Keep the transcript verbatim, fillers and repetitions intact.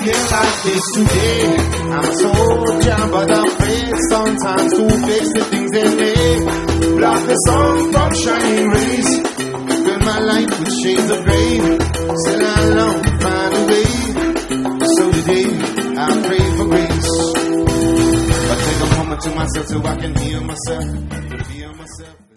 feel like this today. I'm a soldier, but I'm afraid sometimes to face the things they make. Block the sun from shining rays. Fill my life with shades of grey. Still I long to find a way. So today I pray for grace. But take a moment to myself so I can heal myself. Heal myself.